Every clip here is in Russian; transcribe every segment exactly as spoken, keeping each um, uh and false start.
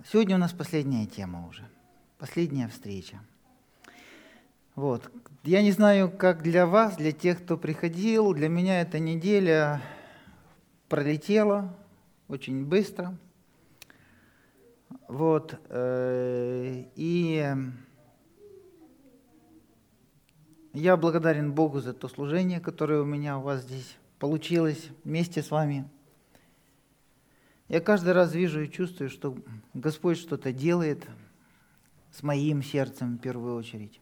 Сегодня у нас последняя тема уже, последняя встреча. Вот. Я не знаю, как для вас, для тех, кто приходил, для меня эта неделя пролетела очень быстро. Вот. И я благодарен Богу за то служение, которое у меня у вас здесь получилось вместе с вами. Я каждый раз вижу и чувствую, что Господь что-то делает с моим сердцем в первую очередь.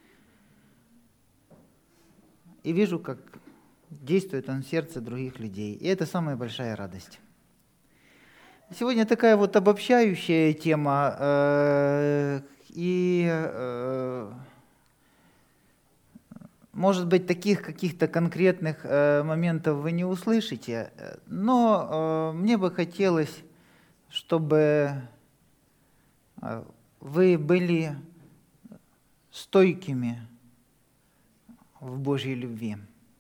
И вижу, как действует Он в сердце других людей. И это самая большая радость. Сегодня такая вот обобщающая тема. Э, и, э, может быть, таких каких-то конкретных э, моментов вы не услышите, но э, мне бы хотелось, чтобы э, вы были стойкими в Божьей любви.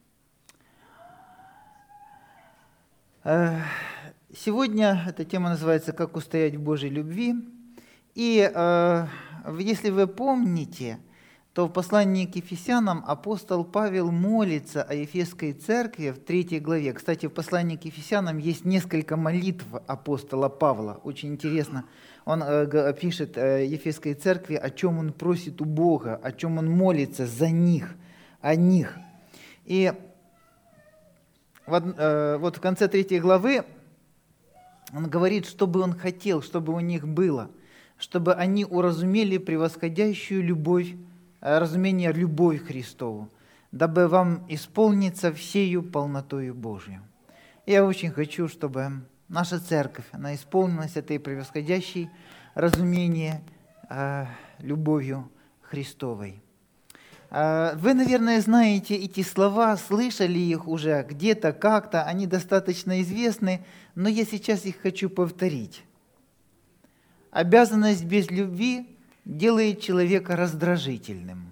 Э, сегодня эта тема называется «Как устоять в Божьей любви». И э, если вы помните, то в послании к Ефесянам апостол Павел молится о Ефесской церкви в третьей главе. Кстати, в послании к Ефесянам есть несколько молитв апостола Павла. Очень интересно. Он э, пишет э, Ефесской церкви, о чем он просит у Бога, о чем он молится за них, о них. И вот, э, вот в конце третьей главы он говорит, что бы он хотел, чтобы у них было, чтобы они уразумели превосходящую любовь, разумение любовь Христову, дабы вам исполниться всею полнотою Божию. Я очень хочу, чтобы наша церковь, она исполнилась этой превосходящей разумение э, любовью Христовой. Э, вы, наверное, знаете эти слова, слышали их уже где-то, как-то, они достаточно известны, но я сейчас их хочу повторить. Обязанность без любви делает человека раздражительным.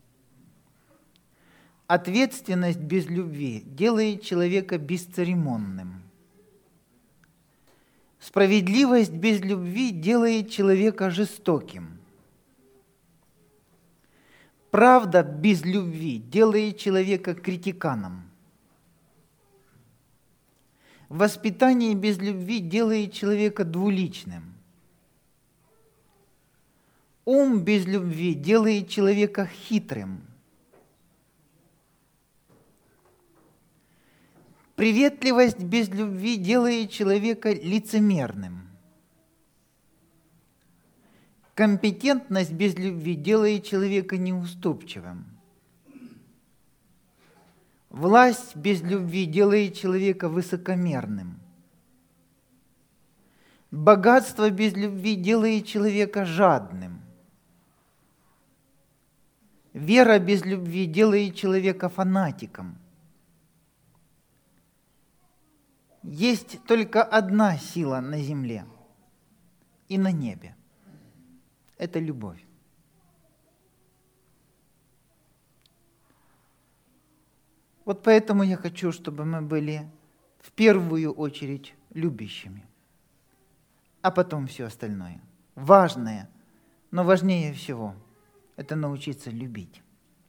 Ответственность без любви делает человека бесцеремонным. Справедливость без любви делает человека жестоким. Правда без любви делает человека критиканом. Воспитание без любви делает человека двуличным. Ум без любви делает человека хитрым. Приветливость без любви делает человека лицемерным. Компетентность без любви делает человека неуступчивым. Власть без любви делает человека высокомерным. Богатство без любви делает человека жадным. Вера без любви делает человека фанатиком. Есть только одна сила на земле и на небе. Это любовь. Вот поэтому я хочу, чтобы мы были в первую очередь любящими, а потом все остальное. Важное, но важнее всего – это научиться любить.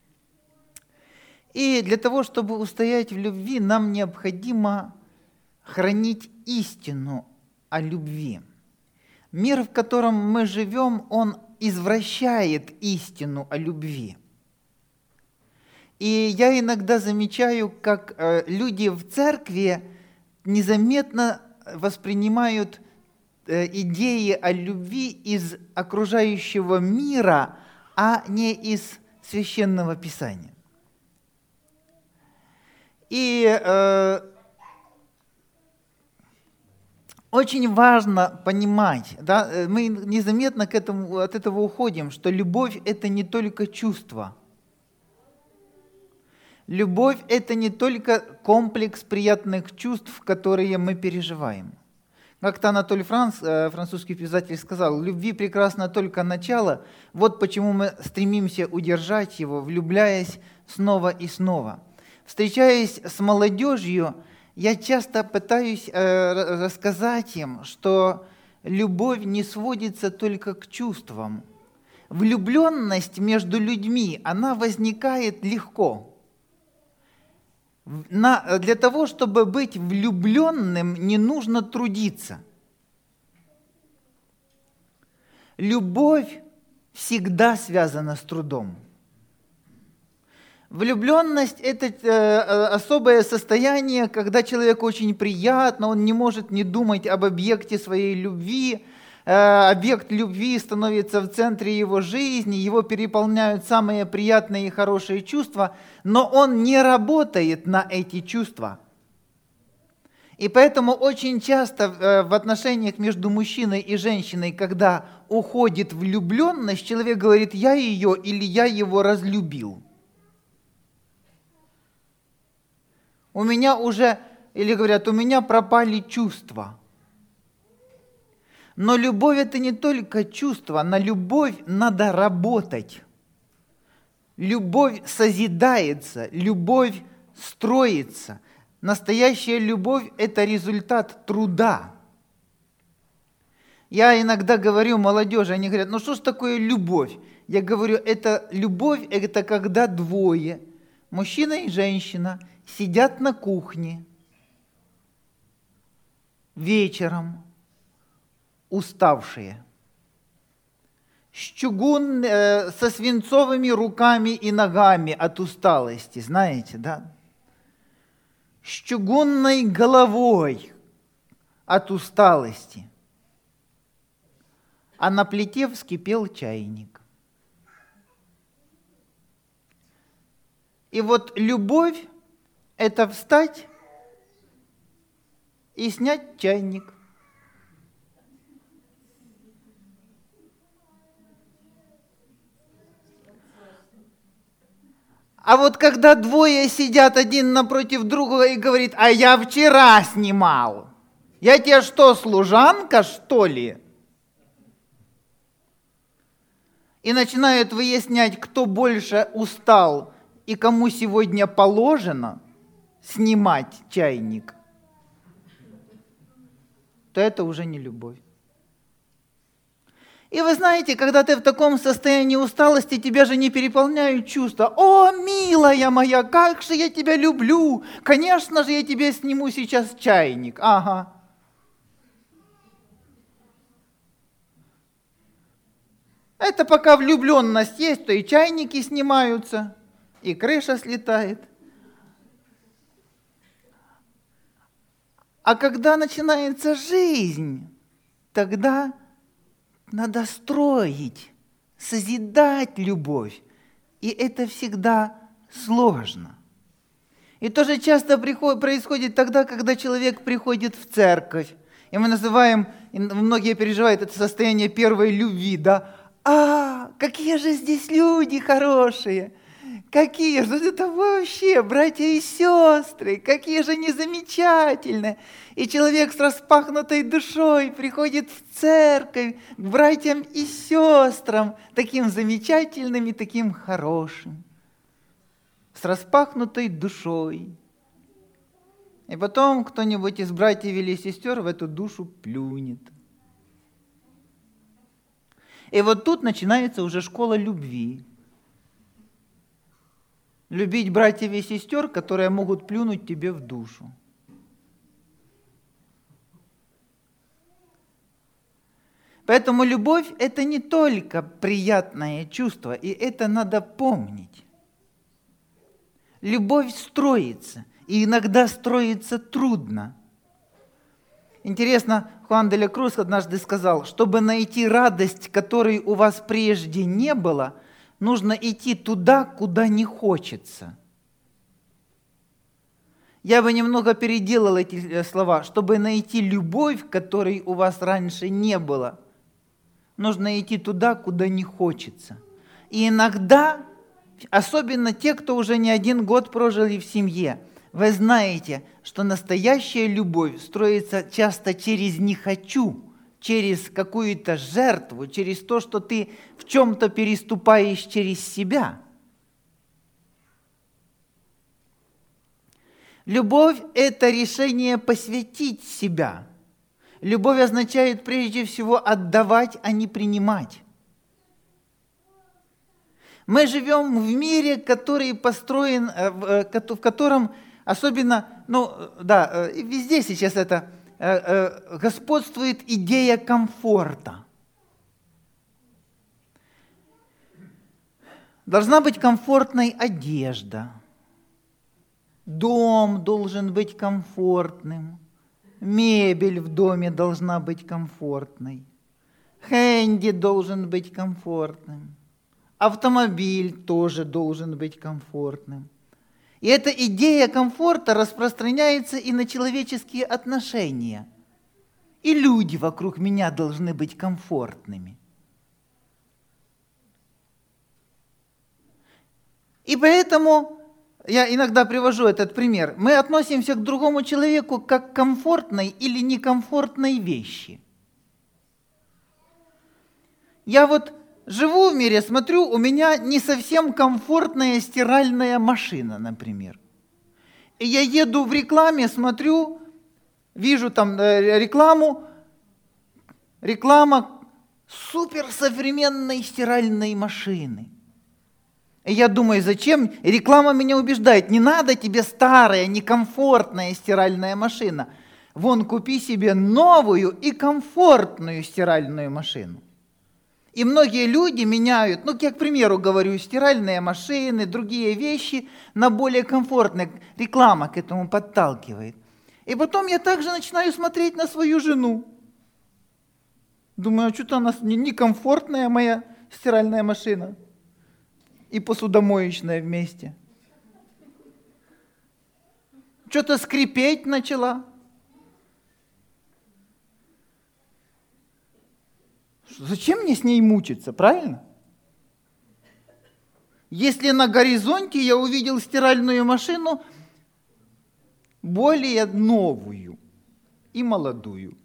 И для того, чтобы устоять в любви, нам необходимо хранить истину о любви. Мир, в котором мы живем, он извращает истину о любви. И я иногда замечаю, как люди в церкви незаметно воспринимают идеи о любви из окружающего мира, а не из Священного Писания. И э, очень важно понимать, да, мы незаметно к этому, от этого уходим, что любовь – это не только чувство. Любовь – это не только комплекс приятных чувств, которые мы переживаем. Как-то Анатоль Франц, французский писатель, сказал: «Любви прекрасно только начало, вот почему мы стремимся удержать его, влюбляясь снова и снова». Встречаясь с молодежью, я часто пытаюсь рассказать им, что любовь не сводится только к чувствам. Влюбленность между людьми, она возникает легко. На, для того, чтобы быть влюбленным, не нужно трудиться. Любовь всегда связана с трудом. Влюбленность – это э, особое состояние, когда человеку очень приятно, он не может не думать об объекте своей любви. Э, объект любви становится в центре его жизни, его переполняют самые приятные и хорошие чувства, но он не работает на эти чувства. И поэтому очень часто э, в отношениях между мужчиной и женщиной, когда уходит влюбленность, человек говорит: «Я ее» или «я его разлюбил». У меня уже, или говорят, у меня пропали чувства. Но любовь – это не только чувство, на любовь надо работать. Любовь созидается, любовь строится. Настоящая любовь – это результат труда. Я иногда говорю молодежи, они говорят: ну что ж такое любовь? Я говорю, это любовь – это когда двое, мужчина и женщина, сидят на кухне вечером, уставшие, с чугун, э, со свинцовыми руками и ногами от усталости, знаете, да? С чугунной головой от усталости. А на плите вскипел чайник. И вот любовь – это встать и снять чайник. А вот когда двое сидят один напротив друга и говорит: а я вчера снимал, я тебе что, служанка, что ли? И начинают выяснять, кто больше устал и кому сегодня положено снимать чайник, то это уже не любовь. И вы знаете, когда ты в таком состоянии усталости, тебя же не переполняют чувства. О, милая моя, как же я тебя люблю! Конечно же, я тебе сниму сейчас чайник. Ага. Это пока влюбленность есть, то и чайники снимаются, и крыша слетает. А когда начинается жизнь, тогда надо строить, созидать любовь. И это всегда сложно. И тоже часто приход, происходит тогда, когда человек приходит в церковь. И мы называем, и многие переживают это состояние первой любви, да? А, какие же здесь люди хорошие! Какие же это вообще, братья и сестры, какие же они замечательные. И человек с распахнутой душой приходит в церковь к братьям и сестрам, таким замечательным и таким хорошим, с распахнутой душой. И потом кто-нибудь из братьев или сестер в эту душу плюнет. И вот тут начинается уже школа любви. Любить братьев и сестер, которые могут плюнуть тебе в душу. Поэтому любовь – это не только приятное чувство, и это надо помнить. Любовь строится, и иногда строится трудно. Интересно, Хуан де ла Круз однажды сказал: чтобы найти радость, которой у вас прежде не было, нужно идти туда, куда не хочется. Я бы немного переделал эти слова. Чтобы найти любовь, которой у вас раньше не было, нужно идти туда, куда не хочется. И иногда, особенно те, кто уже не один год прожили в семье, вы знаете, что настоящая любовь строится часто через «не хочу», через какую-то жертву, через то, что ты в чем-то переступаешь через себя. Любовь – это решение посвятить себя. Любовь означает прежде всего отдавать, а не принимать. Мы живем в мире, который построен, в котором особенно, ну да, везде сейчас это господствует идея комфорта. Должна быть комфортной одежда. Дом должен быть комфортным. Мебель в доме должна быть комфортной. Хэнди должен быть комфортным. Автомобиль тоже должен быть комфортным. И эта идея комфорта распространяется и на человеческие отношения. И люди вокруг меня должны быть комфортными. И поэтому я иногда привожу этот пример. Мы относимся к другому человеку как к комфортной или некомфортной вещи. Я вот живу в мире, смотрю, у меня не совсем комфортная стиральная машина, например. И я еду в рекламе, смотрю, вижу там рекламу, реклама суперсовременной стиральной машины. И я думаю, зачем? И реклама меня убеждает, не надо тебе старая, некомфортная стиральная машина. Вон, купи себе новую и комфортную стиральную машину. И многие люди меняют, ну, я, к примеру, говорю, стиральные машины, другие вещи на более комфортные. Реклама к этому подталкивает. И потом я также начинаю смотреть на свою жену. Думаю, а что-то она некомфортная моя стиральная машина. И посудомоечная вместе. Что-то скрипеть начала. Зачем мне с ней мучиться, правильно? Если на горизонте я увидел стиральную машину более новую и молодую.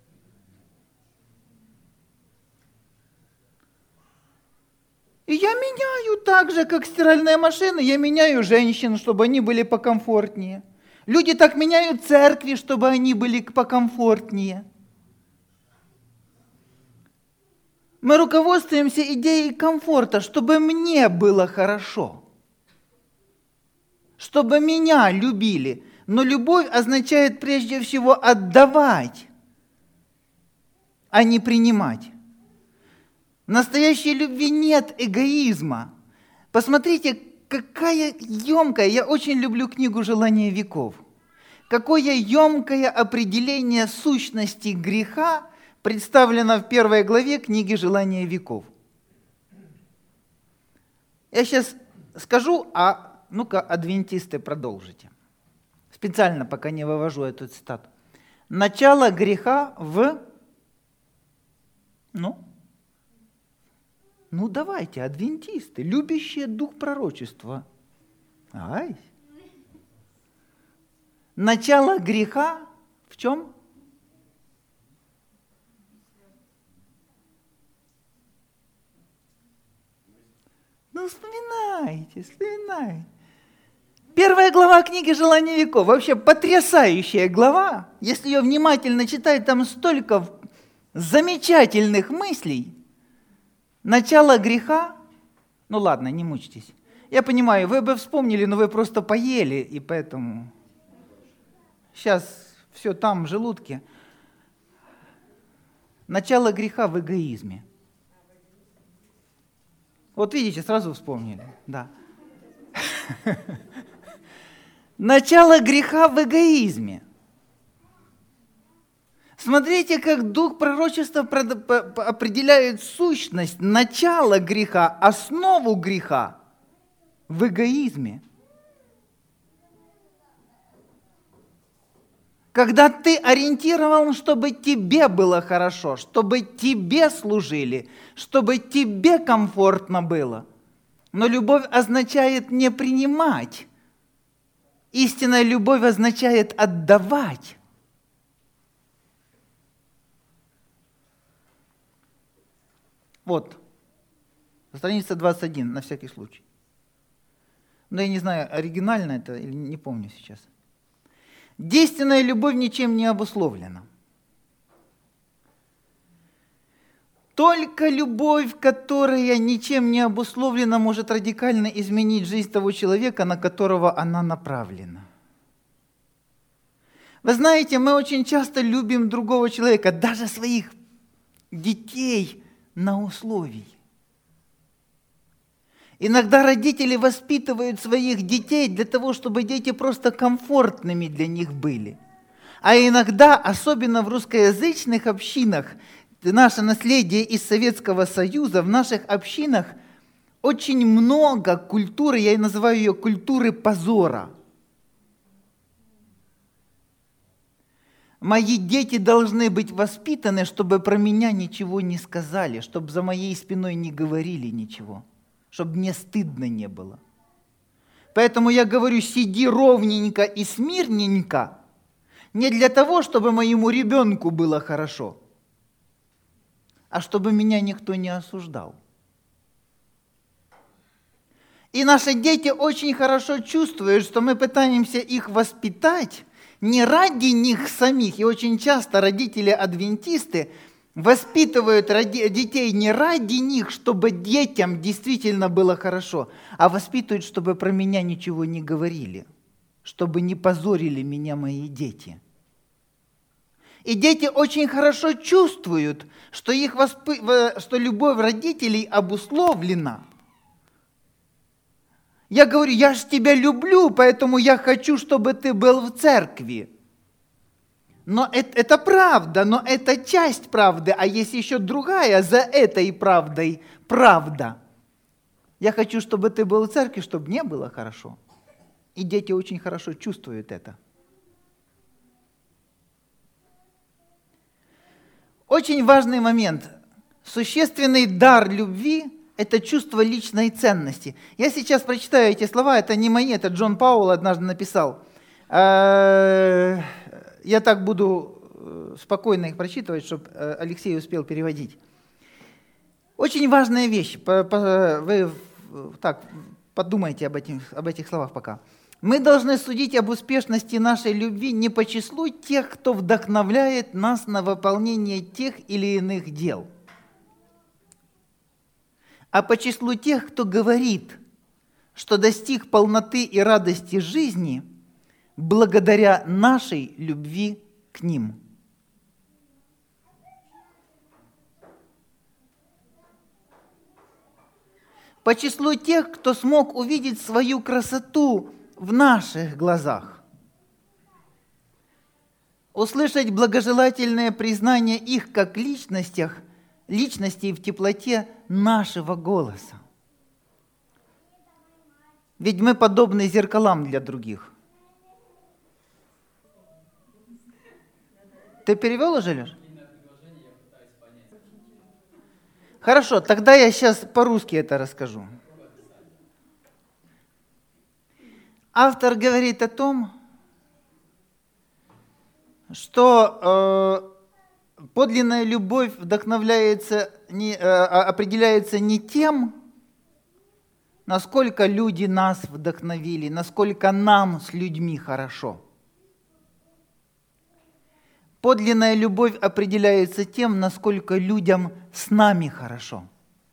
И я меняю так же, как стиральная машина, я меняю женщин, чтобы они были покомфортнее. Люди так меняют церкви, чтобы они были покомфортнее. Мы руководствуемся идеей комфорта, чтобы мне было хорошо, чтобы меня любили. Но любовь означает прежде всего отдавать, а не принимать. В настоящей любви нет эгоизма. Посмотрите, какая емкая, я очень люблю книгу «Желание веков». Какое емкое определение сущности греха представлено в первой главе книги «Желание веков». Я сейчас скажу, а ну-ка, адвентисты, продолжите. Специально пока не вывожу эту цитату. Начало греха в... Ну... Ну, давайте, адвентисты, любящие дух пророчества. Ай. Начало греха в чем? Ну, вспоминайте, вспоминайте. Первая глава книги «Желание веков». Вообще потрясающая глава. Если ее внимательно читать, там столько замечательных мыслей. Начало греха, ну ладно, не мучьтесь. Я понимаю, вы бы вспомнили, но вы просто поели, и поэтому сейчас все там, в желудке. Начало греха в эгоизме. Вот видите, сразу вспомнили, да. Начало греха в эгоизме. Смотрите, как дух пророчества определяет сущность, начало греха, основу греха в эгоизме. Когда ты ориентирован, чтобы тебе было хорошо, чтобы тебе служили, чтобы тебе комфортно было. Но любовь означает не принимать. Истинная любовь означает отдавать. Вот, страница двадцать один, на всякий случай. Но я не знаю, оригинально это или не помню сейчас. Действенная любовь ничем не обусловлена. Только любовь, которая ничем не обусловлена, может радикально изменить жизнь того человека, на которого она направлена. Вы знаете, мы очень часто любим другого человека, даже своих детей, на условии. Иногда родители воспитывают своих детей для того, чтобы дети просто комфортными для них были. А иногда, особенно в русскоязычных общинах, наше наследие из Советского Союза, в наших общинах очень много культуры, я и называю ее культуры позора. Мои дети должны быть воспитаны, чтобы про меня ничего не сказали, чтобы за моей спиной не говорили ничего, чтобы мне стыдно не было. Поэтому я говорю, сиди ровненько и смирненько, не для того, чтобы моему ребенку было хорошо, а чтобы меня никто не осуждал. И наши дети очень хорошо чувствуют, что мы пытаемся их воспитать не ради них самих. И очень часто родители-адвентисты воспитывают детей не ради них, чтобы детям действительно было хорошо, а воспитывают, чтобы про меня ничего не говорили, чтобы не позорили меня мои дети. И дети очень хорошо чувствуют, что, их воспы... что любовь родителей обусловлена. Я говорю, я же тебя люблю, поэтому я хочу, чтобы ты был в церкви. Но это, это правда, но это часть правды, а есть еще другая за этой правдой правда. Я хочу, чтобы ты был в церкви, чтобы мне было хорошо. И дети очень хорошо чувствуют это. Очень важный момент. Существенный дар любви – это чувство личной ценности. Я сейчас прочитаю эти слова, это не мои, это Джон Пауэлл однажды написал. Я так буду спокойно их прочитывать, чтобы Алексей успел переводить. Очень важная вещь. Вы так подумайте об этих, об этих словах пока. Мы должны судить об успешности нашей любви не по числу тех, кто вдохновляет нас на выполнение тех или иных дел, а по числу тех, кто говорит, что достиг полноты и радости жизни благодаря нашей любви к ним. По числу тех, кто смог увидеть свою красоту в наших глазах, услышать благожелательное признание их как личностях, личностей в теплоте нашего голоса. Ведь мы подобны зеркалам для других. Ты перевел уже, Леш? Хорошо, тогда я сейчас по-русски это расскажу. Автор говорит о том, что э, подлинная любовь вдохновляется, не, э, определяется не тем, насколько люди нас вдохновили, насколько нам с людьми хорошо. Подлинная любовь определяется тем, насколько людям с нами хорошо.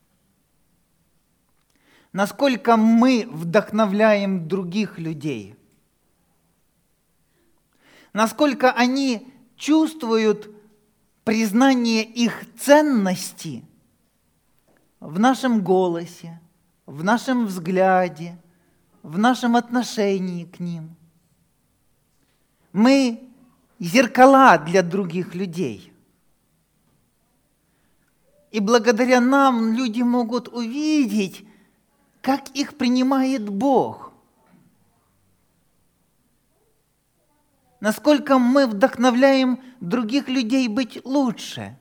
Насколько мы вдохновляем других людей. Насколько они чувствуют признание их ценности в нашем голосе, в нашем взгляде, в нашем отношении к ним. Мы зеркала для других людей. И благодаря нам люди могут увидеть, как их принимает Бог. Насколько мы вдохновляем других людей быть лучше.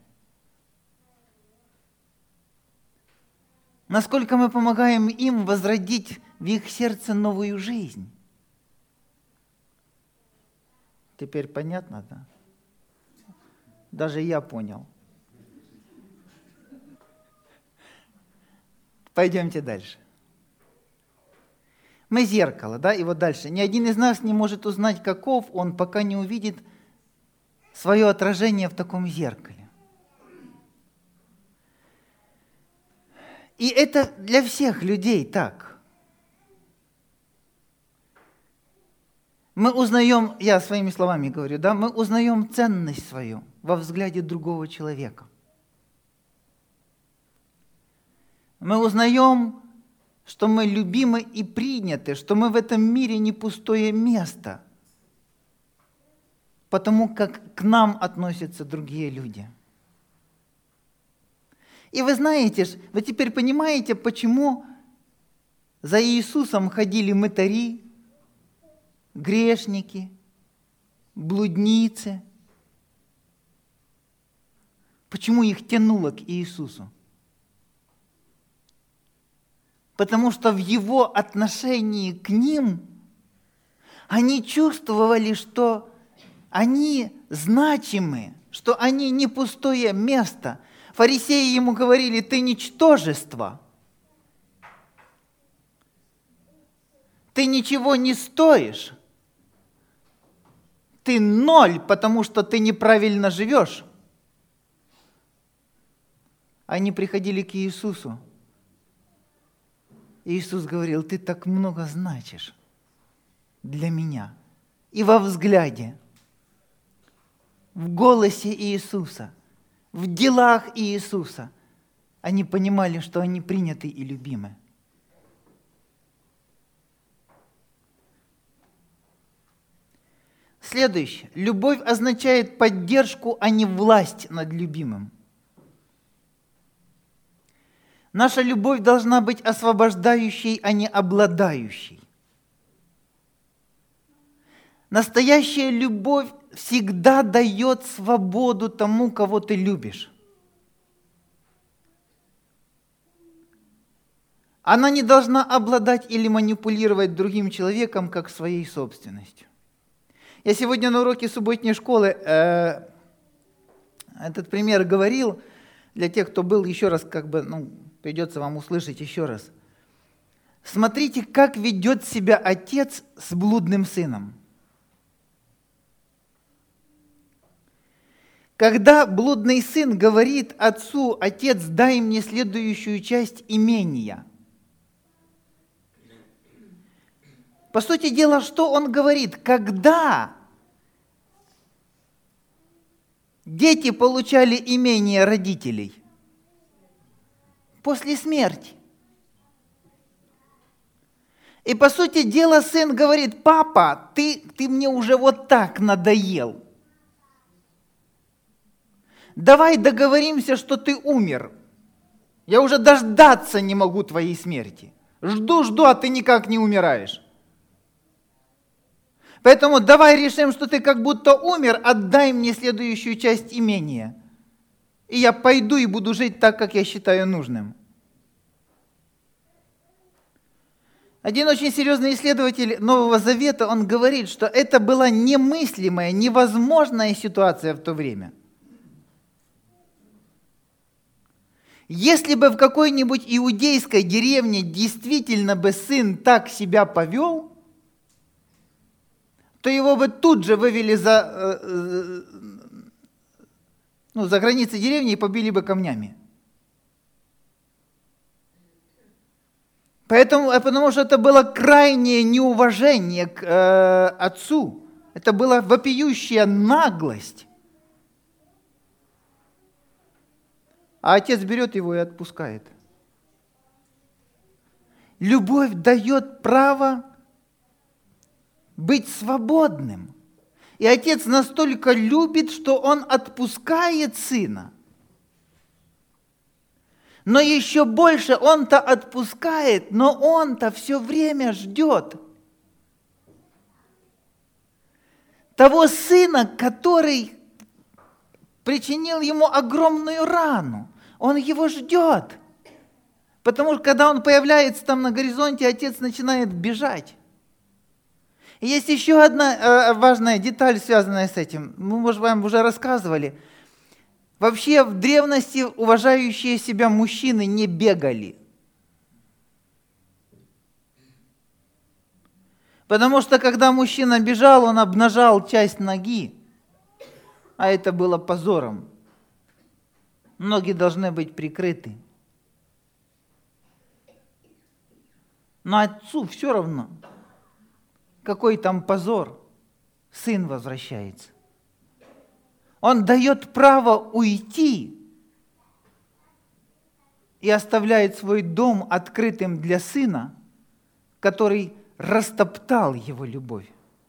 Насколько мы помогаем им возродить в их сердце новую жизнь. Теперь понятно, да? Даже я понял. Пойдемте дальше. Мы зеркало, да, и вот дальше. Ни один из нас не может узнать, каков он, пока не увидит свое отражение в таком зеркале. И это для всех людей так. Мы узнаем, я своими словами говорю, да, мы узнаем ценность свою во взгляде другого человека. Мы узнаем, что мы любимы и приняты, что мы в этом мире не пустое место, потому как к нам относятся другие люди. И вы знаете, вы теперь понимаете, почему за Иисусом ходили мытари, грешники, блудницы. Почему их тянуло к Иисусу? Потому что в Его отношении к ним они чувствовали, что они значимы, что они не пустое место. Фарисеи ему говорили: ты ничтожество, ты ничего не стоишь, ты ноль, потому что ты неправильно живешь. Они приходили к Иисусу. Иисус говорил: ты так много значишь для меня. И во взгляде, в голосе Иисуса, в делах Иисуса они понимали, что они приняты и любимы. Следующее. Любовь означает поддержку, а не власть над любимым. Наша любовь должна быть освобождающей, а не обладающей. Настоящая любовь всегда дает свободу тому, кого ты любишь. Она не должна обладать или манипулировать другим человеком, как своей собственностью. Я сегодня на уроке субботней школы э, этот пример говорил. Для тех, кто был, еще раз, как бы, ну, придется вам услышать еще раз. Смотрите, как ведет себя отец с блудным сыном. Когда блудный сын говорит отцу: отец, дай мне следующую часть имения. По сути дела, что он говорит? Когда дети получали имение родителей? После смерти. И по сути дела сын говорит: папа, ты, ты мне уже вот так надоел. Давай договоримся, что ты умер. Я уже дождаться не могу твоей смерти. Жду, жду, а ты никак не умираешь. Поэтому давай решим, что ты как будто умер, отдай мне следующую часть имения. И я пойду и буду жить так, как я считаю нужным. Один очень серьезный исследователь Нового Завета, он говорит, что это была немыслимая, невозможная ситуация в то время. Если бы в какой-нибудь иудейской деревне действительно бы сын так себя повел, то его бы тут же вывели за, ну, за границы деревни и побили бы камнями. Поэтому, потому что это было крайнее неуважение к э, отцу. Это была вопиющая наглость. А отец берет его и отпускает. Любовь дает право быть свободным. И отец настолько любит, что он отпускает сына. Но еще больше он-то отпускает, но он-то все время ждет того сына, который причинил ему огромную рану. Он его ждет. Потому что когда он появляется там на горизонте, отец начинает бежать. И есть еще одна э, важная деталь, связанная с этим. Мы, может, вам уже рассказывали. Вообще в древности уважающие себя мужчины не бегали. Потому что когда мужчина бежал, он обнажал часть ноги, а это было позором. Ноги должны быть прикрыты. Но отцу все равно, какой там позор, сын возвращается. Он дает право уйти и оставляет свой дом открытым для сына, который растоптал его любовь.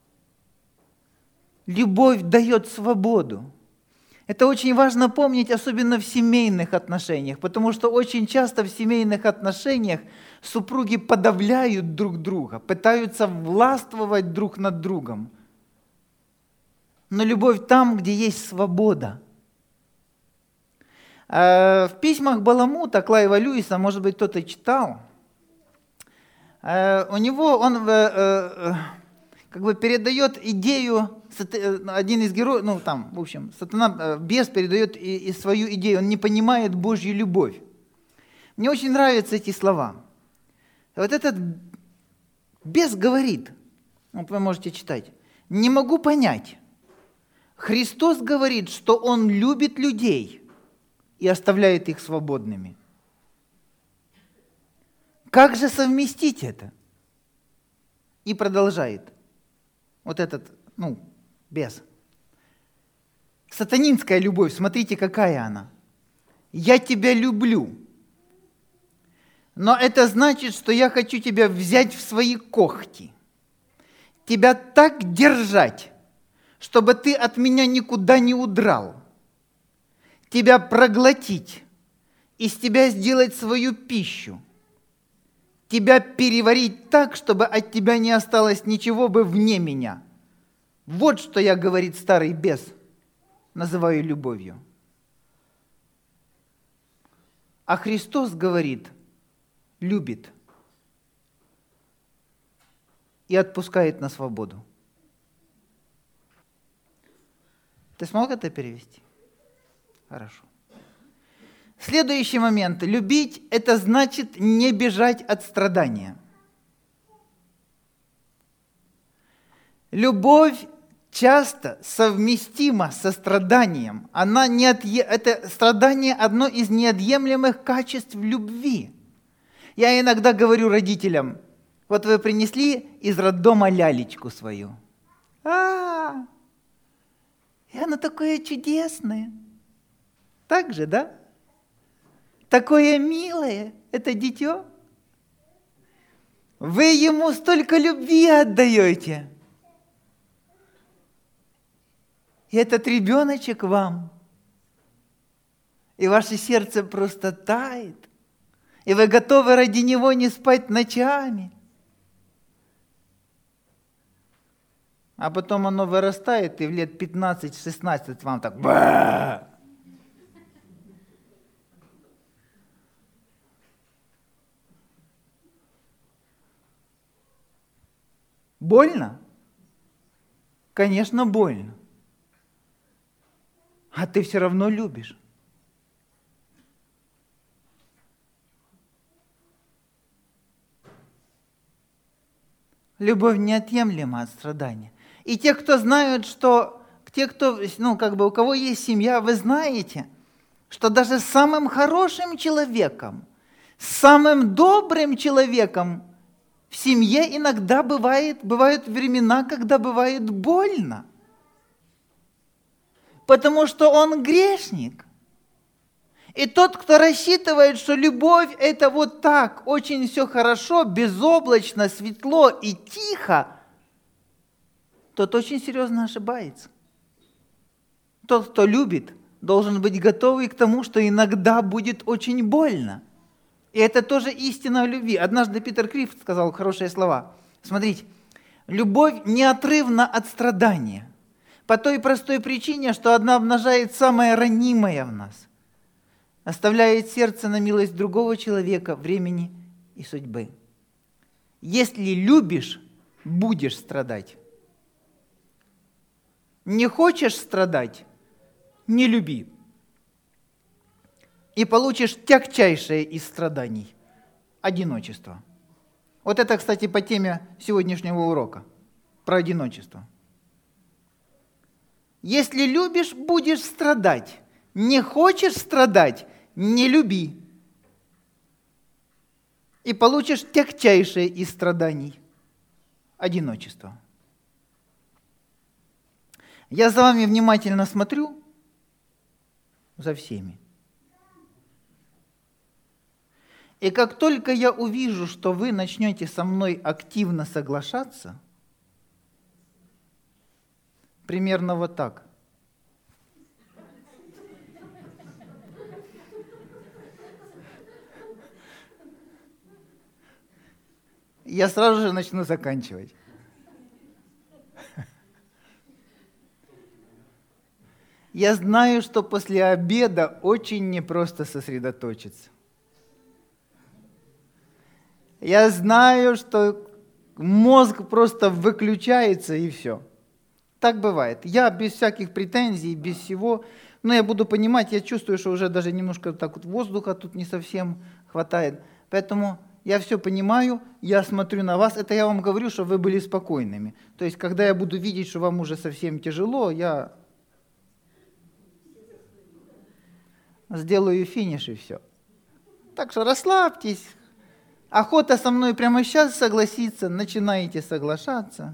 Любовь дает свободу. Это очень важно помнить, особенно в семейных отношениях, потому что очень часто в семейных отношениях супруги подавляют друг друга, пытаются властвовать друг над другом. Но любовь там, где есть свобода. В письмах Баламута, Клайва Льюиса, может быть, кто-то читал, у него он как бы передает идею, один из героев, ну там, в общем, сатана, бес передает и, и свою идею, он не понимает Божью любовь. Мне очень нравятся эти слова. Вот этот бес говорит, вот вы можете читать, не могу понять. Христос говорит, что Он любит людей и оставляет их свободными. Как же совместить это? И продолжает. Вот этот, ну, бес. Сатанинская любовь, смотрите, какая она. Я тебя люблю, но это значит, что я хочу тебя взять в свои когти, тебя так держать, чтобы ты от меня никуда не удрал, тебя проглотить, из тебя сделать свою пищу, тебя переварить так, чтобы от тебя не осталось ничего бы вне меня. Вот что я, говорит старый бес, называю любовью. А Христос говорит, любит и отпускает на свободу. Ты смог это перевести? Хорошо. Следующий момент. Любить – это значит не бежать от страдания. Любовь часто совместима со страданием. Она неотъ... Это страдание – одно из неотъемлемых качеств любви. Я иногда говорю родителям, вот вы принесли из роддома лялечку свою. А, и она такое чудесное. Так же, да? Такое милое, это дитё. Вы ему столько любви отдаете. И этот ребеночек вам. И ваше сердце просто тает. И вы готовы ради него не спать ночами. А потом оно вырастает, и в лет пятнадцать-шестнадцать вам так... Ба! Больно? Конечно, больно. А ты все равно любишь. Любовь неотъемлема от страдания. И те, кто знают, что, те, кто, ну, как бы у кого есть семья, вы знаете, что даже с самым хорошим человеком, с самым добрым человеком в семье иногда бывает, бывают времена, когда бывает больно. Потому что он грешник. И тот, кто рассчитывает, что любовь – это вот так, очень все хорошо, безоблачно, светло и тихо, тот очень серьезно ошибается. Тот, кто любит, должен быть готовый к тому, что иногда будет очень больно. И это тоже истина в любви. Однажды Питер Крифт сказал хорошие слова. Смотрите, любовь неотрывна от страдания. По той простой причине, что она обнажает самое ранимое в нас. Оставляет сердце на милость другого человека, времени и судьбы. Если любишь, будешь страдать. Не хочешь страдать, не люби. И получишь тягчайшее из страданий – одиночество. Вот это, кстати, по теме сегодняшнего урока, про одиночество. Если любишь, будешь страдать. Не хочешь страдать – не люби. и получишь тягчайшее из страданий – одиночество. Я за вами внимательно смотрю, за всеми. И как только я увижу, что вы начнете со мной активно соглашаться, примерно вот так. Я сразу же начну заканчивать. Я знаю, что после обеда очень непросто сосредоточиться. Я знаю, что мозг просто выключается и все. Так бывает. Я без всяких претензий, без всего, но я буду понимать, я чувствую, что уже даже немножко так вот воздуха тут не совсем хватает. Поэтому я все понимаю, я смотрю на вас. Это я вам говорю, чтобы вы были спокойными. То есть, когда я буду видеть, что вам уже совсем тяжело, я сделаю финиш и все. Так что расслабьтесь. Охота со мной прямо сейчас согласиться, начинаете соглашаться.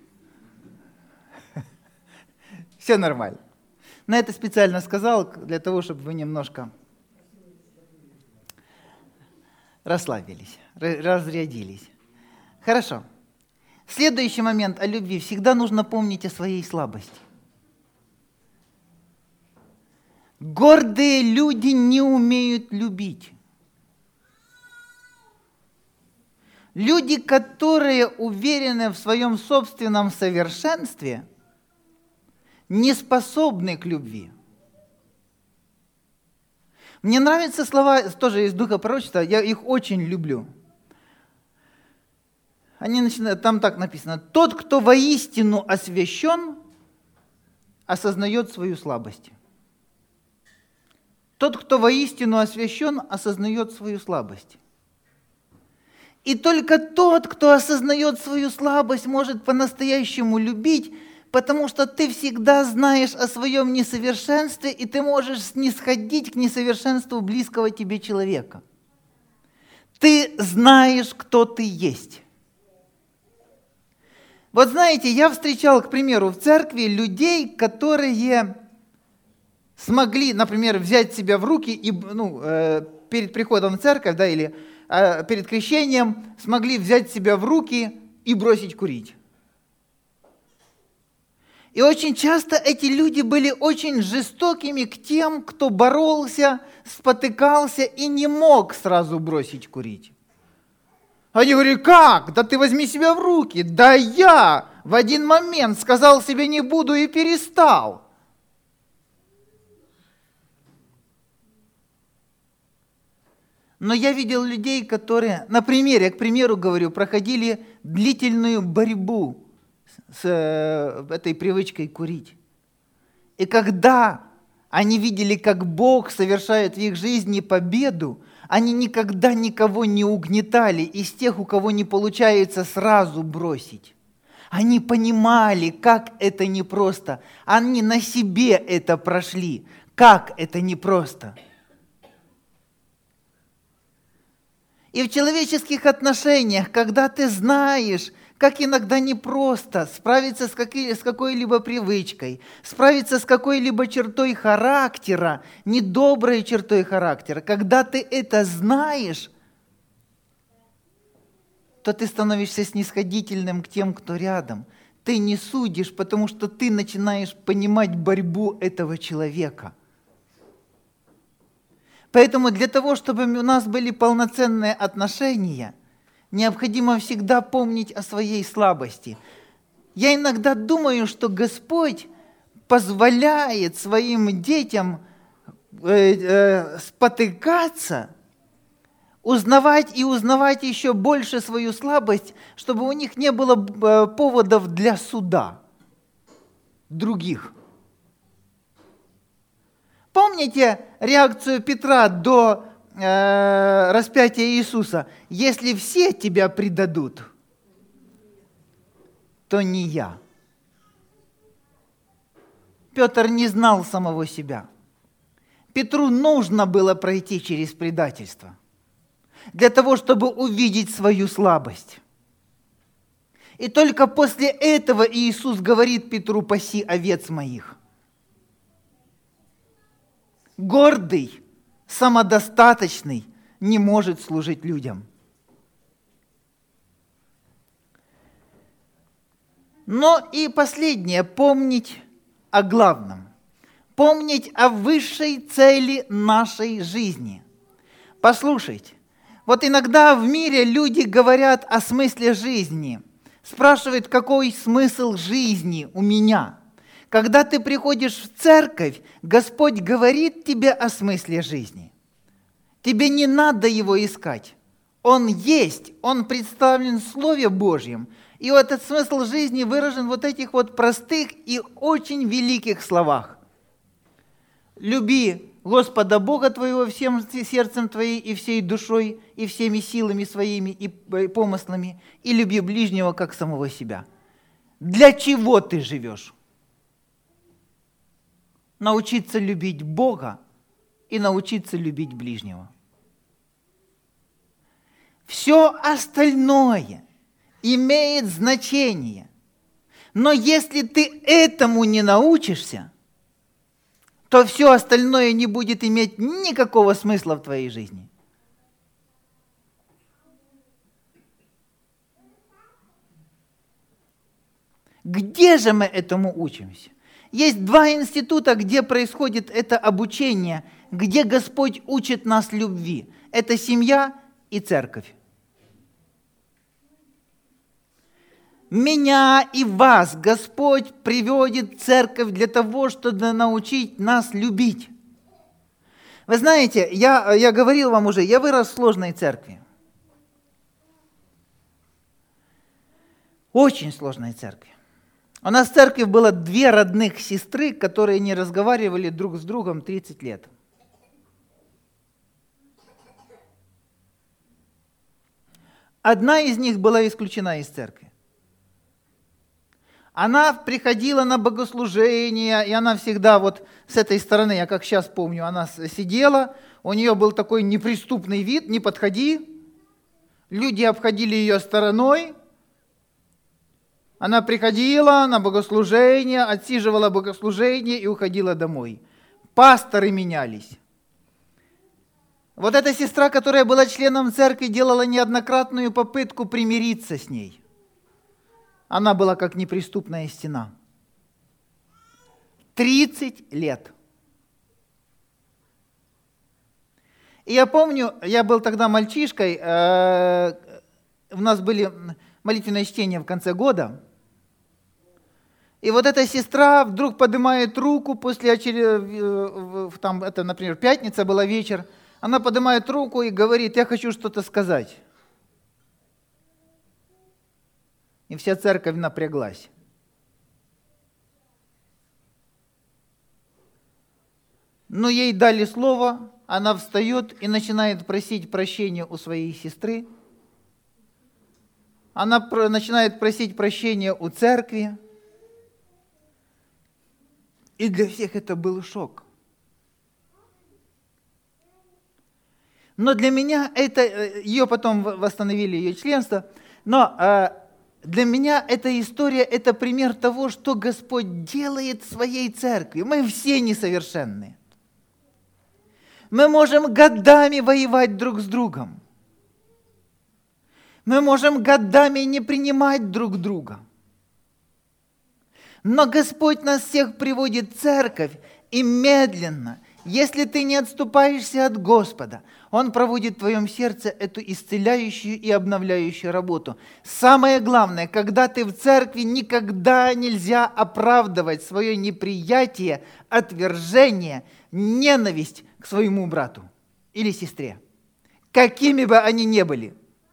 Все нормально. Но это специально сказал для того, чтобы вы немножко расслабились, разрядились. Хорошо. Следующий момент о любви. Всегда нужно помнить о своей слабости. Гордые люди не умеют любить. Люди, которые уверены в своем собственном совершенстве, не способны к любви. Мне нравятся слова тоже из Духа пророчества, я их очень люблю. Они начинают, там так написано: «Тот, кто воистину освящен, осознает свою слабость». Тот, кто воистину освящен, осознает свою слабость. И только тот, кто осознает свою слабость, может по-настоящему любить, потому что ты всегда знаешь о своем несовершенстве, и ты можешь снисходить к несовершенству близкого тебе человека. Ты знаешь, кто ты есть. Вот знаете, я встречал, к примеру, в церкви людей, которые смогли, например, взять себя в руки и, ну, э, перед приходом в церковь, да, или э, перед крещением смогли взять себя в руки и бросить курить. И очень часто эти люди были очень жестокими к тем, кто боролся, спотыкался и не мог сразу бросить курить. Они говорили: как? Да ты возьми себя в руки. Да я в один момент сказал себе не буду и перестал. Но я видел людей, которые, на примере, я, к примеру говорю, проходили длительную борьбу с э, этой привычкой курить. И когда они видели, как Бог совершает в их жизни победу, они никогда никого не угнетали из тех, у кого не получается сразу бросить. Они понимали, как это непросто. Они на себе это прошли, как это непросто. И в человеческих отношениях, когда ты знаешь, как иногда непросто справиться с, какой- с какой-либо привычкой, справиться с какой-либо чертой характера, недоброй чертой характера, когда ты это знаешь, то ты становишься снисходительным к тем, кто рядом. Ты не судишь, потому что ты начинаешь понимать борьбу этого человека. Поэтому для того, чтобы у нас были полноценные отношения, необходимо всегда помнить о своей слабости. Я иногда думаю, что Господь позволяет своим детям э, э, спотыкаться, узнавать и узнавать еще больше свою слабость, чтобы у них не было э, поводов для суда других. Помните реакцию Петра до э, распятия Иисуса? Если все тебя предадут, то не я. Петр не знал самого себя. Петру нужно было пройти через предательство. для того, чтобы увидеть свою слабость. И только после этого Иисус говорит Петру: «Паси овец моих». Гордый, самодостаточный не может служить людям. Но и последнее – помнить о главном. Помнить о высшей цели нашей жизни. Послушайте, вот иногда в мире люди говорят о смысле жизни, спрашивают, какой смысл жизни у меня. Когда ты приходишь в церковь, Господь говорит тебе о смысле жизни. Тебе не надо его искать. Он есть, он представлен в Слове Божьем. И вот этот смысл жизни выражен в вот этих вот простых и очень великих словах. Люби Господа Бога твоего всем сердцем твоим и всей душой, и всеми силами своими, и помыслами, и люби ближнего, как самого себя. Для чего ты живешь? Научиться любить Бога и научиться любить ближнего. Все остальное имеет значение. Но если ты этому не научишься, то все остальное не будет иметь никакого смысла в твоей жизни. Где же мы этому учимся? Есть два института, где происходит это обучение, где Господь учит нас любви. Это семья и церковь. Меня и вас Господь приводит в церковь для того, чтобы научить нас любить. Вы знаете, я, я говорил вам уже, я вырос в сложной церкви. Очень сложной церкви. У нас в церкви было две родных сестры, которые не разговаривали друг с другом тридцать лет. Одна из них была исключена из церкви. Она приходила на богослужение, и она всегда вот с этой стороны, я как сейчас помню, она сидела, у нее был такой неприступный вид: не подходи. Люди обходили ее стороной. Она приходила на богослужение, отсиживала богослужение и уходила домой. Пасторы менялись. Вот эта сестра, которая была членом церкви, делала неоднократную попытку примириться с ней. Она была как неприступная стена. тридцать лет. И я помню, я был тогда мальчишкой, э, у нас были молитвенные чтения в конце года. И вот эта сестра вдруг поднимает руку после очередного, там, это, например, пятница была, вечер, она поднимает руку и говорит: я хочу что-то сказать. И вся церковь напряглась. Но ей дали слово, она встает и начинает просить прощения у своей сестры. Она про- начинает просить прощения у церкви. И для всех это был шок. Но для меня это, ее потом восстановили, ее членство, но э, для меня эта история – это пример того, что Господь делает в своей церкви. Мы все несовершенны. Мы можем годами воевать друг с другом. Мы можем годами не принимать друг друга. Но Господь нас всех приводит в церковь, и медленно, если ты не отступаешься от Господа, Он проводит в твоем сердце эту исцеляющую и обновляющую работу. Самое главное, когда ты в церкви, никогда нельзя оправдывать свое неприятие, отвержение, ненависть к своему брату или сестре, какими бы они ни были.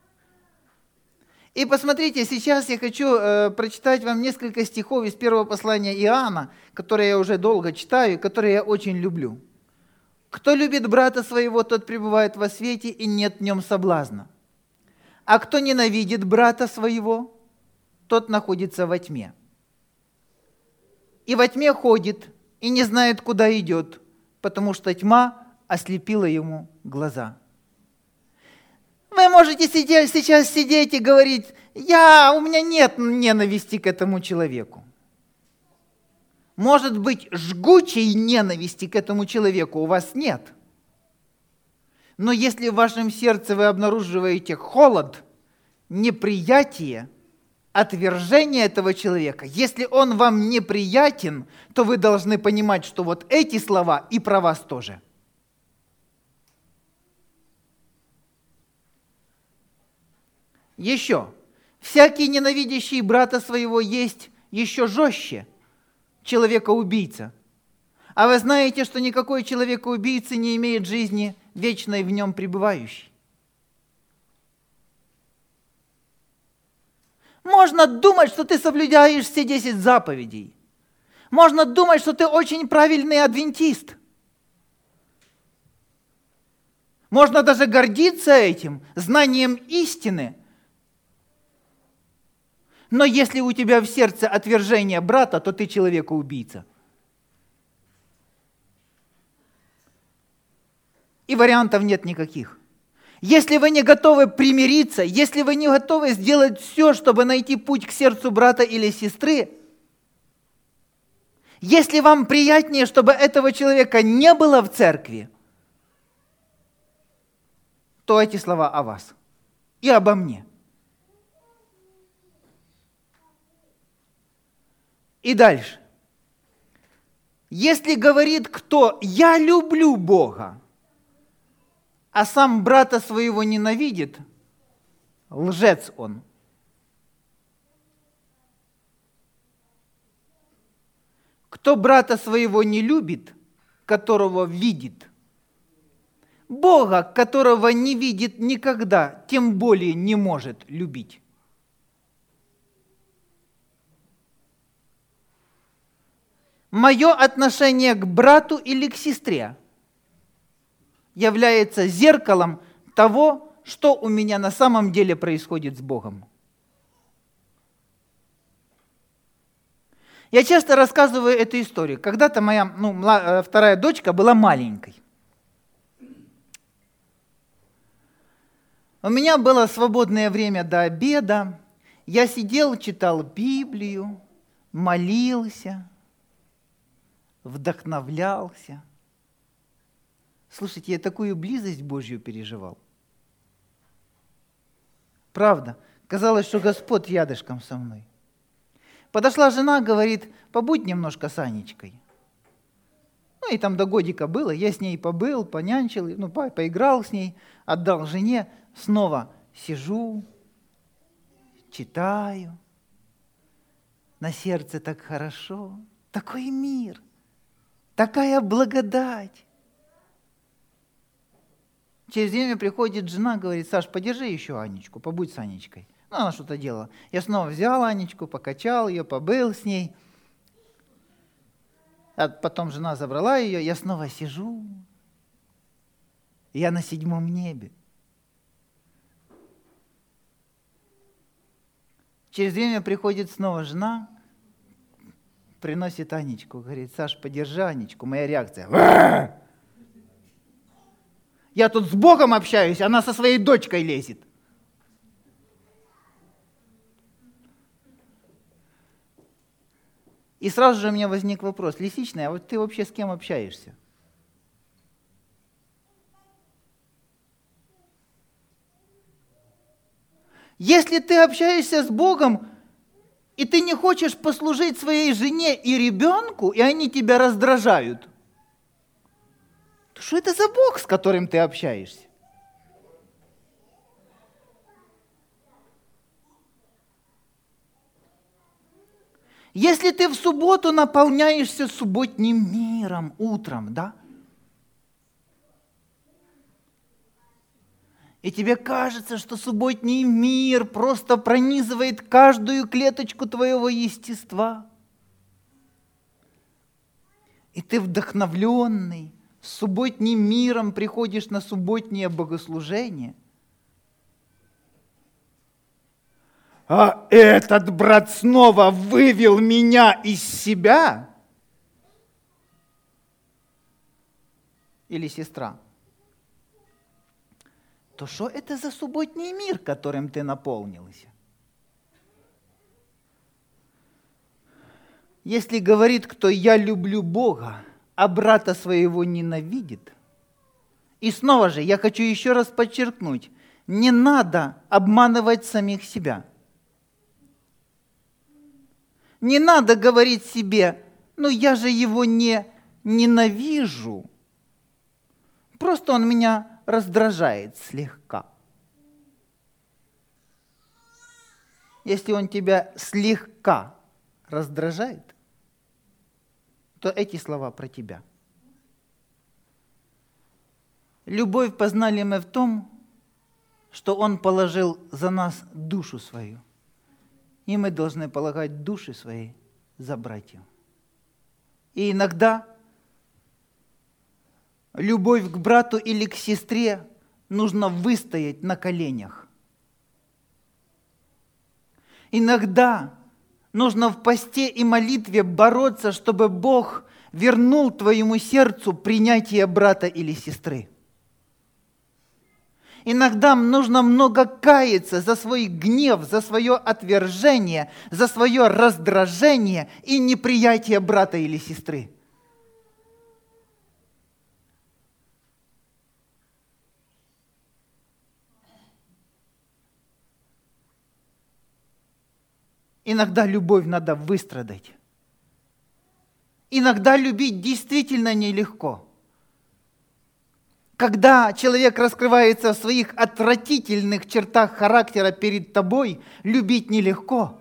И посмотрите, сейчас я хочу э, прочитать вам несколько стихов из первого послания Иоанна, которые я уже долго читаю и которые я очень люблю. «Кто любит брата своего, тот пребывает во свете, и нет в нем соблазна. А кто ненавидит брата своего, тот находится во тьме. И во тьме ходит, и не знает, куда идет, потому что тьма ослепила ему глаза». можете сейчас сидеть и говорить, я, у меня нет ненависти к этому человеку. Может быть, жгучей ненависти к этому человеку у вас нет. Но если в вашем сердце вы обнаруживаете холод, неприятие, отвержение этого человека, если он вам неприятен, то вы должны понимать, что вот эти слова и про вас тоже. Еще. Всякий ненавидящий брата своего есть еще жестче человека-убийца. А вы знаете, что никакой человека-убийца не имеет жизни вечной в нем пребывающей. Можно думать, что ты соблюдаешь все десять заповедей. Можно думать, что ты очень правильный адвентист. Можно даже гордиться этим, знанием истины. Но если у тебя в сердце отвержение брата, то ты человека-убийца. И вариантов нет никаких. Если вы не готовы примириться, если вы не готовы сделать все, чтобы найти путь к сердцу брата или сестры, если вам приятнее, чтобы этого человека не было в церкви, то эти слова о вас и обо мне. И дальше. Если говорит кто «я люблю Бога», а сам брата своего ненавидит, лжец он. Кто брата своего не любит, которого видит, Бога, которого не видит никогда, тем более не может любить. Мое отношение к брату или к сестре является зеркалом того, что у меня на самом деле происходит с Богом. Я часто рассказываю эту историю. Когда-то моя ну, вторая дочка была маленькой. У меня было свободное время до обеда. Я сидел, читал Библию, молился, вдохновлялся. Слушайте, я такую близость Божью переживал. Правда, казалось, что Господь рядышком со мной. Подошла жена, говорит, побудь немножко с Анечкой. Ну и там до годика было, я с ней побыл, понянчил, ну, по поиграл с ней, отдал жене, снова сижу, читаю. На сердце так хорошо, такой мир, такая благодать. Через время приходит жена, говорит, Саш, подержи еще Анечку, побудь с Анечкой. Ну, она что-то делала. Я снова взял Анечку, покачал ее, побыл с ней. А потом жена забрала ее, я снова сижу. Я на седьмом небе. Через время приходит снова жена, приносит Анечку, говорит, Саш, подержи Анечку. Моя реакция. Я тут с Богом общаюсь, она со своей дочкой лезет. И сразу же у меня возник вопрос, Лисичная, а вот ты вообще с кем общаешься? Если ты общаешься с Богом, и ты не хочешь послужить своей жене и ребенку, и они тебя раздражают, то что это за Бог, с которым ты общаешься? Если ты в субботу наполняешься субботним миром утром, да? И тебе кажется, что субботний мир просто пронизывает каждую клеточку твоего естества. И ты вдохновленный, с субботним миром приходишь на субботнее богослужение. А этот брат снова вывел меня из себя? Или сестра? то что это за субботний мир, которым ты наполнился? Если говорит кто «я люблю Бога», а брата своего ненавидит, и снова же я хочу еще раз подчеркнуть, не надо обманывать самих себя. Не надо говорить себе, ну я же его не ненавижу, просто он меня раздражает слегка. Если он тебя слегка раздражает, то эти слова про тебя. Любовь познали мы в том, что Он положил за нас душу свою, и мы должны полагать души свои за братьев. И иногда любовь к брату или к сестре нужно выстоять на коленях. Иногда нужно в посте и молитве бороться, чтобы Бог вернул твоему сердцу принятие брата или сестры. Иногда нужно много каяться за свой гнев, за свое отвержение, за свое раздражение и неприятие брата или сестры. Иногда любовь надо выстрадать. Иногда любить действительно нелегко. Когда человек раскрывается в своих отвратительных чертах характера перед тобой, любить нелегко.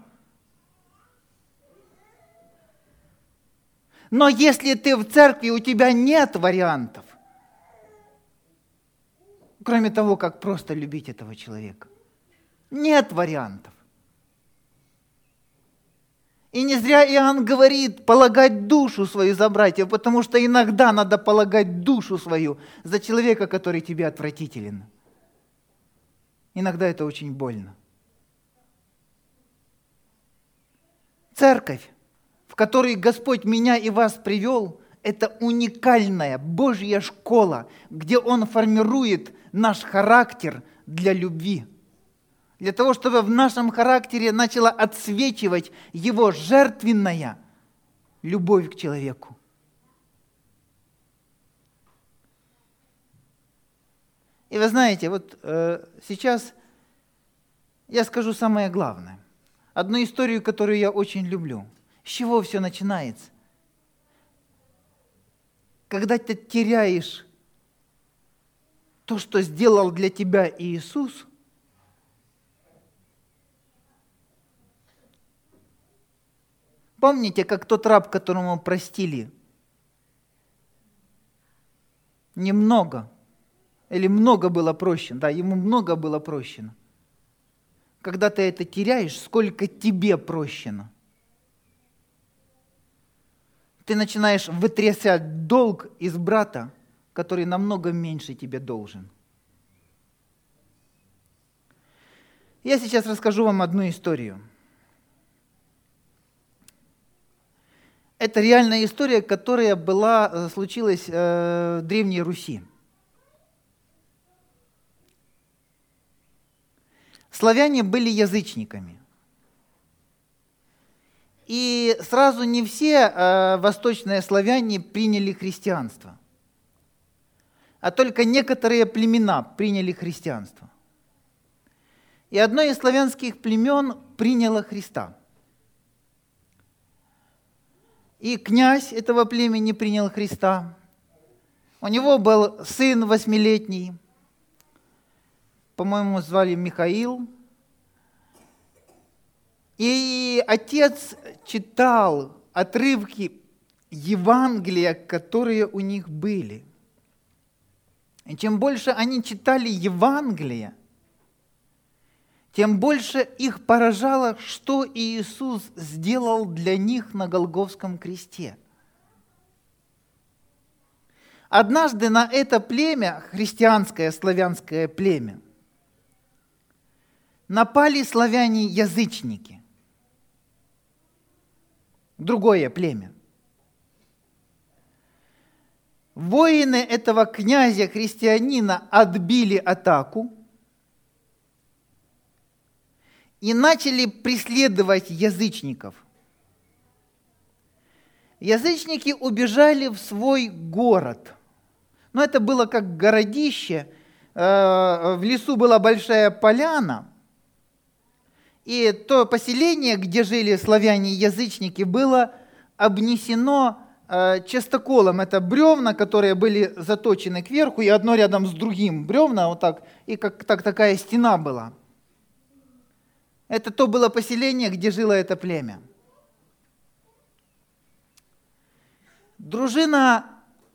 Но если ты в церкви, у тебя нет вариантов, кроме того, как просто любить этого человека. Нет вариантов. И не зря Иоанн говорит полагать душу свою за братьев, потому что иногда надо полагать душу свою за человека, который тебе отвратителен. Иногда это очень больно. Церковь, в которой Господь меня и вас привел, это уникальная Божья школа, где Он формирует наш характер для любви. Для того, чтобы в нашем характере начала отсвечивать Его жертвенная любовь к человеку. И вы знаете, вот э, сейчас я скажу самое главное. Одну историю, которую я очень люблю. С чего все начинается? Когда ты теряешь то, что сделал для тебя Иисус, помните, как тот раб, которому простили? Немного. Или много было прощено. Да, ему много было прощено. Когда ты это теряешь, сколько тебе прощено? Ты начинаешь вытрясать долг из брата, который намного меньше тебе должен. Я сейчас расскажу вам одну историю. Это реальная история, которая была, случилась э, в Древней Руси. Славяне были язычниками. И сразу не все э, восточные славяне приняли христианство, а только некоторые племена приняли христианство. И одно из славянских племен приняло Христа. И князь этого племени принял Христа. У него был сын восьмилетний, по-моему, звали Михаил. И отец читал отрывки Евангелия, которые у них были. И чем больше они читали Евангелие, тем больше их поражало, что Иисус сделал для них на Голгофском кресте. Однажды на это племя, христианское славянское племя, напали славяне-язычники. Другое племя. Воины этого князя-христианина отбили атаку, и начали преследовать язычников. Язычники убежали в свой город. Но это было как городище. В лесу была большая поляна. И то поселение, где жили славяне-язычники, было обнесено частоколом. Это бревна, которые были заточены кверху, и одно рядом с другим бревна, вот так, и как так, такая стена была. Это то было поселение, где жило это племя. Дружина,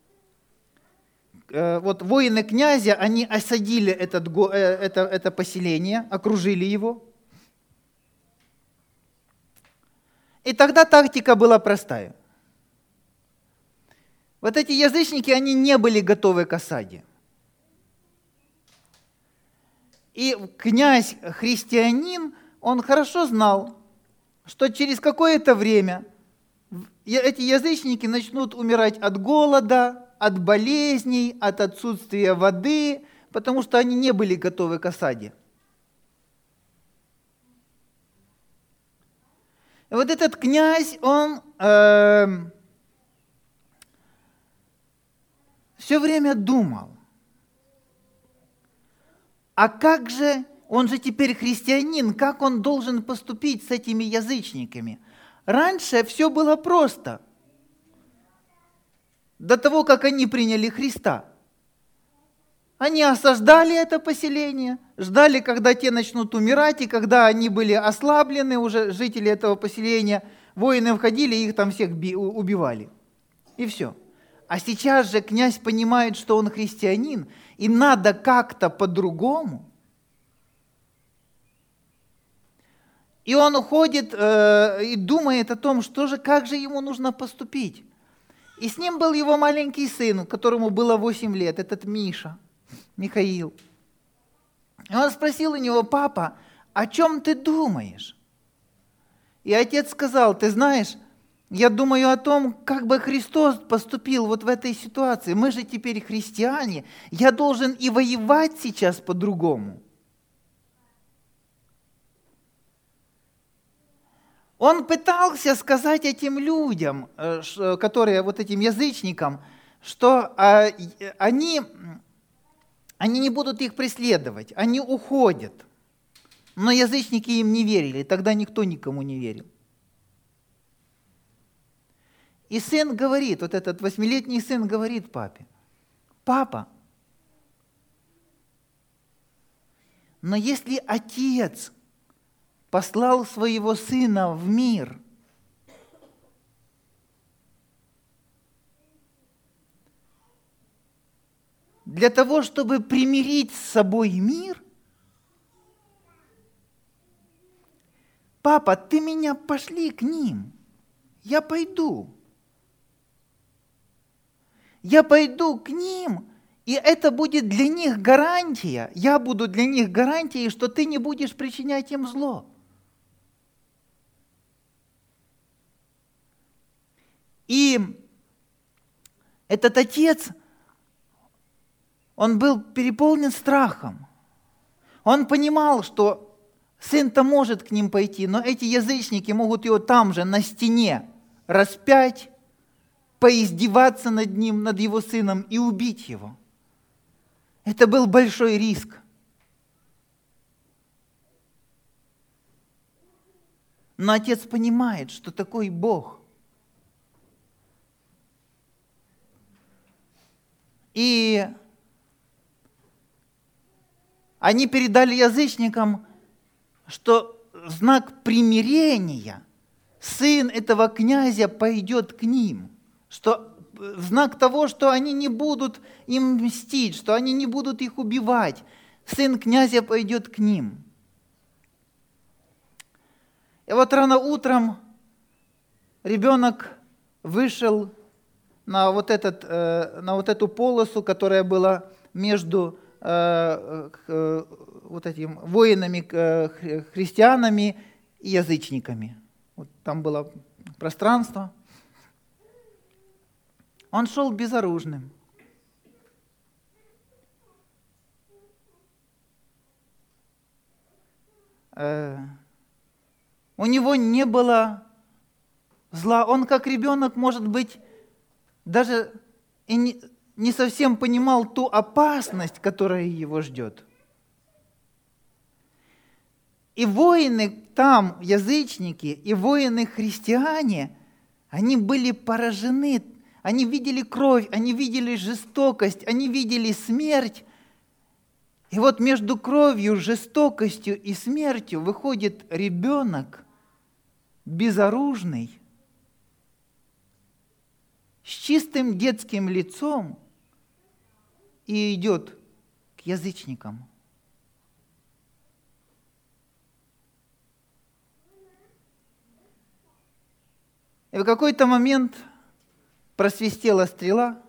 вот воины князя, они осадили этот, это, это поселение, окружили его. И тогда тактика была простая. Вот эти язычники, они не были готовы к осаде. И князь-христианин, он хорошо знал, что через какое-то время эти язычники начнут умирать от голода, от болезней, от отсутствия воды, потому что они не были готовы к осаде. И вот этот князь, он э, все время думал, а как же, он же теперь христианин, как он должен поступить с этими язычниками? Раньше все было просто. До того, как они приняли Христа. Они осаждали это поселение, ждали, когда те начнут умирать, и когда они были ослаблены, уже жители этого поселения, воины входили и их там всех убивали. И все. А сейчас же князь понимает, что он христианин, и надо как-то по-другому. И он уходит э, и думает о том, что же, как же ему нужно поступить. И с ним был его маленький сын, которому было восемь лет, этот Миша, Михаил. И он спросил у него: папа, о чем ты думаешь? И отец сказал: ты знаешь, я думаю о том, как бы Христос поступил вот в этой ситуации. Мы же теперь христиане, я должен и воевать сейчас по-другому. Он пытался сказать этим людям, которые, вот этим язычникам, что они, они не будут их преследовать, они уходят. Но язычники им не верили, тогда никто никому не верил. И сын говорит, вот этот восьмилетний сын говорит папе: папа, но если отец послал своего сына в мир, для того, чтобы примирить с собой мир, папа, ты меня пошли к ним, я пойду. Я пойду к ним, и это будет для них гарантия, я буду для них гарантией, что ты не будешь причинять им зло. И этот отец, он был переполнен страхом. Он понимал, что сын-то может к ним пойти, но эти язычники могут его там же, на стене, распять, поиздеваться над ним, над его сыном и убить его. Это был большой риск. Но отец понимает, что такой Бог. И они передали язычникам, что в знак примирения сын этого князя пойдет к ним, что в знак того, что они не будут им мстить, что они не будут их убивать, сын князя пойдет к ним. И вот рано утром ребенок вышел на вот, этот, на вот эту полосу, которая была между вот этими воинами, христианами и язычниками. Вот там было пространство. Он шел безоружным. У него не было зла. Он, как ребенок, может быть, даже и не, не совсем понимал ту опасность, которая его ждет. И воины там, язычники, и воины-христиане, они были поражены. Они видели кровь, они видели жестокость, они видели смерть. И вот между кровью, жестокостью и смертью выходит ребенок, безоружный, с чистым детским лицом и идет к язычникам. И в какой-то момент просвистела стрела,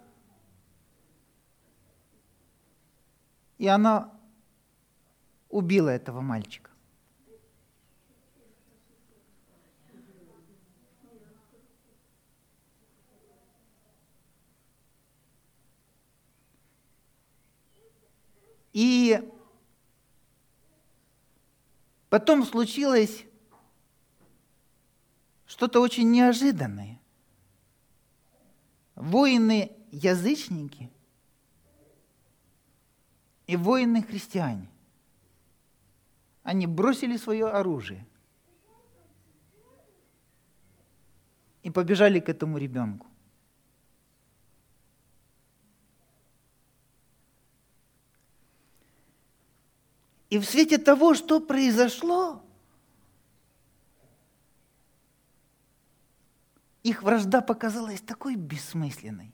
и она убила этого мальчика. И потом случилось что-то очень неожиданное. Воины-язычники и воины-христиане, они бросили свое оружие и побежали к этому ребенку. И в свете того, что произошло, их вражда показалась такой бессмысленной,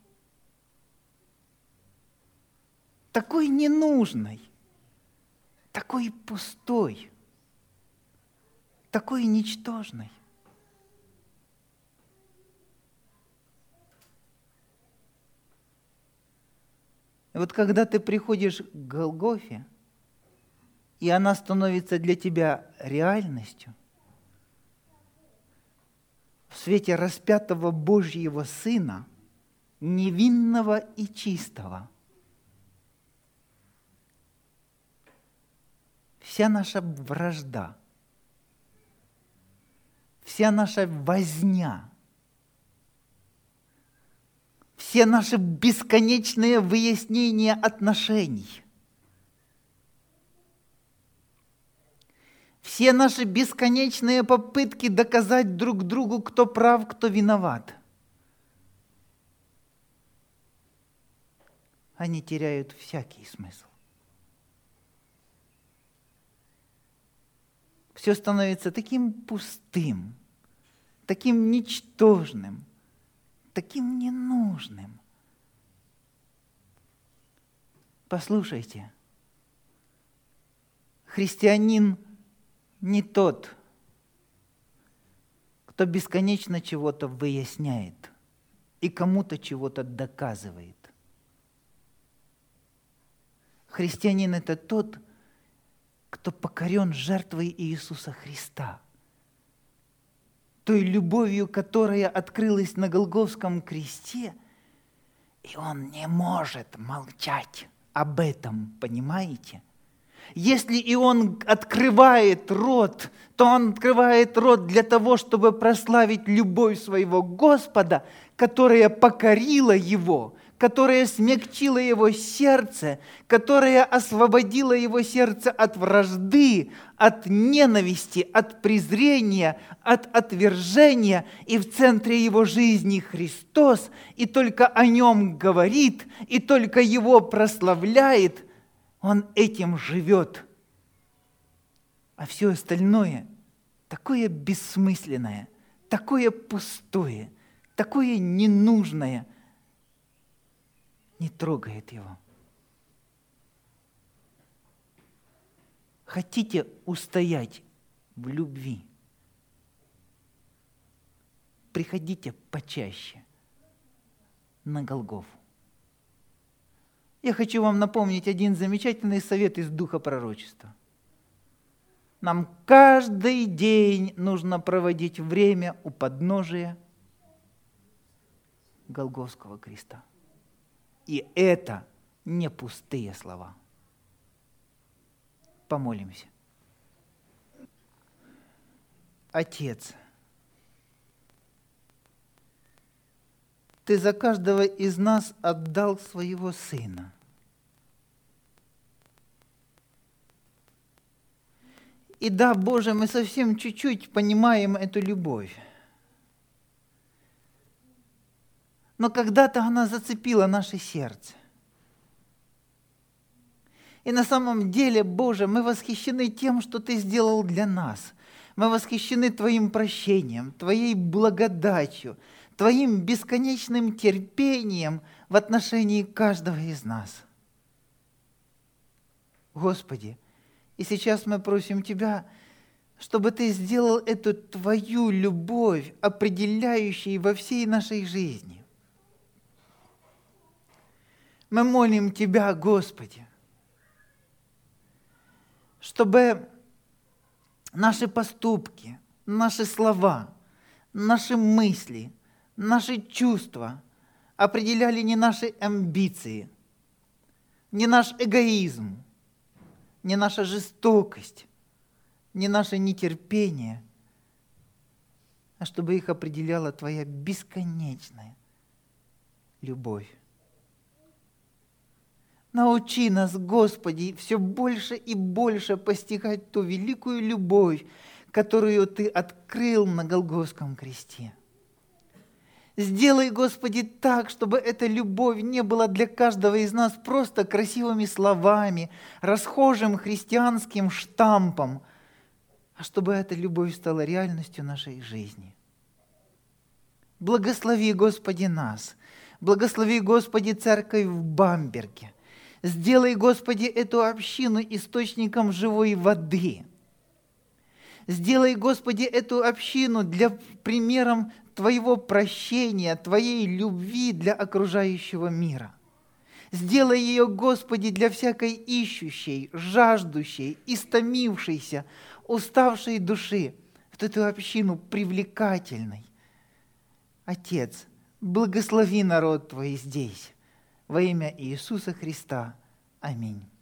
такой ненужной, такой пустой, такой ничтожной. И вот когда ты приходишь к Голгофе, и она становится для тебя реальностью, в свете распятого Божьего Сына, невинного и чистого, вся наша вражда, вся наша возня, все наши бесконечные выяснения отношений, все наши бесконечные попытки доказать друг другу, кто прав, кто виноват, они теряют всякий смысл. Все становится таким пустым, таким ничтожным, таким ненужным. Послушайте, христианин не тот, кто бесконечно чего-то выясняет и кому-то чего-то доказывает. Христианин – это тот, кто покорен жертвой Иисуса Христа, той любовью, которая открылась на Голгофском кресте, и он не может молчать об этом, понимаете? Если и он открывает рот, то он открывает рот для того, чтобы прославить любовь своего Господа, которая покорила его, которая смягчила его сердце, которая освободила его сердце от вражды, от ненависти, от презрения, от отвержения. И в центре его жизни Христос, и только о нем говорит, и только его прославляет. Он этим живет. А все остальное такое бессмысленное, такое пустое, такое ненужное не трогает его. Хотите устоять в любви? Приходите почаще на Голгофу. Я хочу вам напомнить один замечательный совет из Духа пророчества. Нам каждый день нужно проводить время у подножия Голгофского креста. И это не пустые слова. Помолимся. Отец, Ты за каждого из нас отдал своего Сына. И да, Боже, мы совсем чуть-чуть понимаем эту любовь. Но когда-то она зацепила наше сердце. И на самом деле, Боже, мы восхищены тем, что Ты сделал для нас. Мы восхищены Твоим прощением, Твоей благодатью, Твоим бесконечным терпением в отношении каждого из нас. Господи, и сейчас мы просим Тебя, чтобы Ты сделал эту Твою любовь, определяющей во всей нашей жизни. Мы молим Тебя, Господи, чтобы наши поступки, наши слова, наши мысли, наши чувства определяли не наши амбиции, не наш эгоизм, не наша жестокость, не наше нетерпение, а чтобы их определяла Твоя бесконечная любовь. Научи нас, Господи, все больше и больше постигать ту великую любовь, которую Ты открыл на Голгофском кресте. Сделай, Господи, так, чтобы эта любовь не была для каждого из нас просто красивыми словами, расхожим христианским штампом, а чтобы эта любовь стала реальностью нашей жизни. Благослови, Господи, нас. Благослови, Господи, церковь в Бамберге. Сделай, Господи, эту общину источником живой воды. Сделай, Господи, эту общину для примером Твоего прощения, Твоей любви для окружающего мира. Сделай ее, Господи, для всякой ищущей, жаждущей, истомившейся, уставшей души, в эту общину привлекательной. Отец, благослови народ Твой здесь. Во имя Иисуса Христа. Аминь.